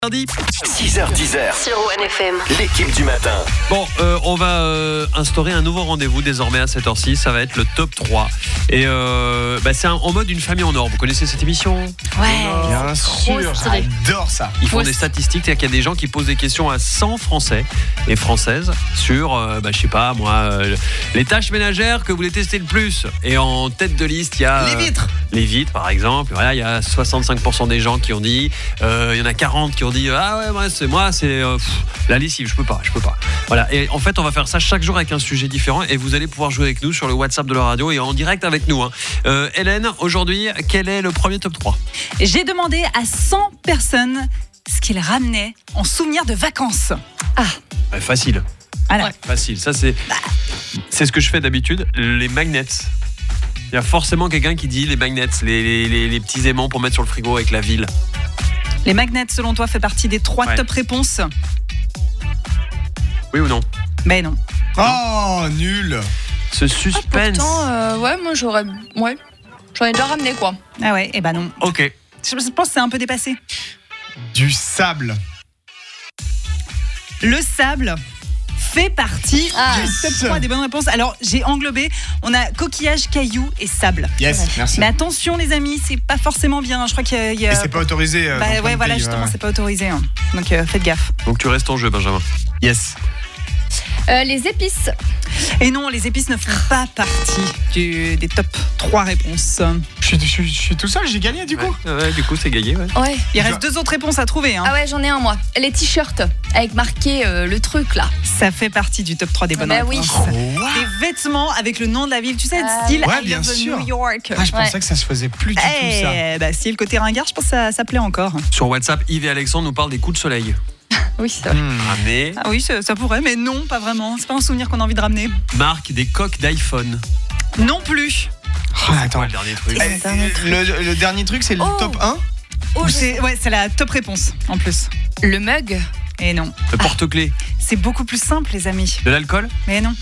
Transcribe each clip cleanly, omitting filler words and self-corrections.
Lundi. 6h10 sur ONFM. l'équipe du matin. Bon, on va instaurer un nouveau rendez-vous désormais à 7h06. Ça va être le top 3. Et c'est en mode une famille en or. Vous connaissez cette émission ? Ouais. Bien sûr, stylé. j'adore ça. Ils font des statistiques. C'est-à-dire qu'il y a des gens qui posent des questions à 100 Français et Françaises sur, je sais pas moi, les tâches ménagères que vous voulez tester le plus. Et en tête de liste, il y a... Les vitres. Les vitres, par exemple. Voilà, il y a 65% des gens qui ont dit. Il y en a 40 qui ont dit c'est la lessive, je peux pas. Voilà. Et en fait, on va faire ça chaque jour avec un sujet différent et vous allez pouvoir jouer avec nous sur le WhatsApp de la radio et en direct avec nous. Hélène, aujourd'hui, quel est le premier top 3 ? J'ai demandé à 100 personnes ce qu'ils ramenaient en souvenir de vacances. Facile. Voilà. Ouais. Facile. Ça, c'est ce que je fais d'habitude. Les magnets. Il y a forcément quelqu'un qui dit les magnets, les petits aimants pour mettre sur le frigo avec la ville. Les magnets, selon toi, fait partie des 3 Ouais. top réponses ? Oui ou non ? Mais non. Oh, nul. Ce suspense. Pourtant, moi j'en ai déjà ramené quoi. Ah ouais, eh ben non. Ok. Je pense que c'est un peu dépassé. Du sable. Le sable fait partie du top Yes. 3 des bonnes réponses. Alors, j'ai englobé, on a coquillage, cailloux et sable. Yes, merci. Mais attention les amis, c'est pas forcément bien. Je crois qu'il y a... Et c'est pas autorisé. dans plein de pays, justement, ouais. c'est pas autorisé. Hein. Donc faites gaffe. Donc tu restes en jeu, Benjamin. Yes. Les épices. Et non, les épices ne font pas partie des top 3 réponses. Je suis tout seul, j'ai gagné du coup. Ouais, du coup, c'est gagné. Ouais. Ouais. Il reste 2 autres réponses à trouver. Hein. Ah ouais, j'en ai un moi. Les t-shirts avec marqué le truc là. Ça fait partie du top 3 des bonnes Bah oui. réponses. Quoi ? Des vêtements avec le nom de la ville, tu sais, Ah, style ouais, I bien love sûr. New York. Ah, je pensais que ça se faisait plus du tout ça. Si le côté ringard, je pense que ça plaît encore. Sur WhatsApp, Yves et Alexandre nous parlent des coups de soleil. Oui, c'est vrai. Ramener. Ah oui, ça pourrait, mais non, pas vraiment. C'est pas un souvenir qu'on a envie de ramener. Marque des coques d'iPhone. Non plus. Oh, attends. Le dernier truc. Le dernier truc, c'est le Oh. top 1. Ou c'est la top réponse en plus. Le mug. Et non. Le porte-clés. C'est beaucoup plus simple, les amis. De l'alcool. Mais non.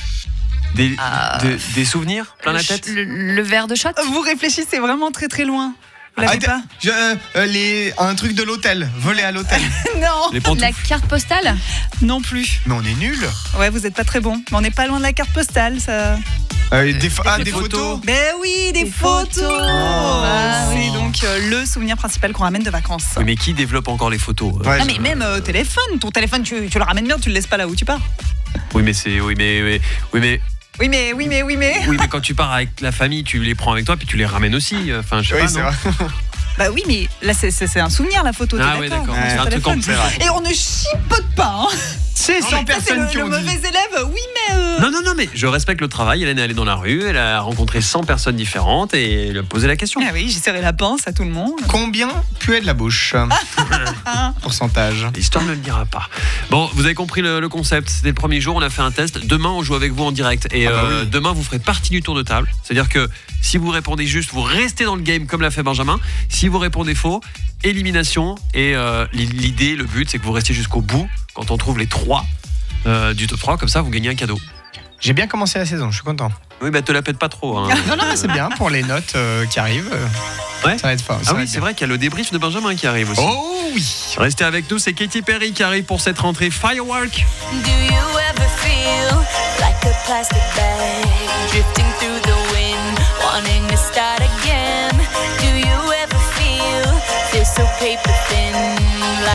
Des souvenirs plein la tête. Le verre de shot. Vous réfléchissez vraiment très très loin. Vous l'avez pas ? Un truc de l'hôtel. Voler à l'hôtel. Non. Les pantoufles. La carte postale. Non plus. Mais on est nuls. Ouais, vous êtes pas très bon. Mais on n'est pas loin de la carte postale, ça. Des photos. photos. Ben oui, des photos. Bah C'est oui. donc le souvenir principal qu'on ramène de vacances. Oui, mais qui développe encore les photos Ouais, Ah mais même téléphone, ton téléphone tu le ramènes bien, tu le laisses pas là où tu pars. Oui, mais Oui mais quand tu pars avec la famille, tu les prends avec toi puis tu les ramènes aussi. Enfin, je sais Oui, pas. c'est non vrai. bah oui mais là c'est un souvenir la photo. Ah t'es ouais, d'accord, d'accord. sur C'est un truc téléphone. en plus. Et on ne chipote pas. Hein. C'est 100 Ça, c'est personnes qui le ont dit. mauvais élève. Oui mais Non, mais je respecte le travail. Hélène est allée dans la rue, elle a rencontré 100 personnes différentes et elle a posé la question. Ah oui, j'ai serré la pince à tout le monde. Combien puait de la bouche? Pourcentage. L'histoire ne le dira pas. Bon, vous avez compris le concept. C'était le premier jour, on a fait un test. Demain, on joue avec vous en direct. Et oui. demain, vous ferez partie du tour de table. C'est-à-dire que si vous répondez juste, vous restez dans le game comme l'a fait Benjamin. Si vous répondez faux, élimination. Et l'idée, le but, c'est que vous restiez jusqu'au bout. Quand on trouve les 3 du top 3, comme ça, vous gagnez un cadeau. J'ai bien commencé la saison, je suis content. Oui, te la pète pas trop. Hein. Non, mais c'est bien pour les notes qui arrivent. Ouais. Ça va être fort. Ah oui, c'est vrai qu'il y a le débrief de Benjamin qui arrive aussi. Oh oui. Restez avec nous, c'est Katy Perry qui arrive pour cette rentrée Firework. Do you ever feel like a plastic bag drifting through the wind, wanting to start again? Do you ever feel so paper thin?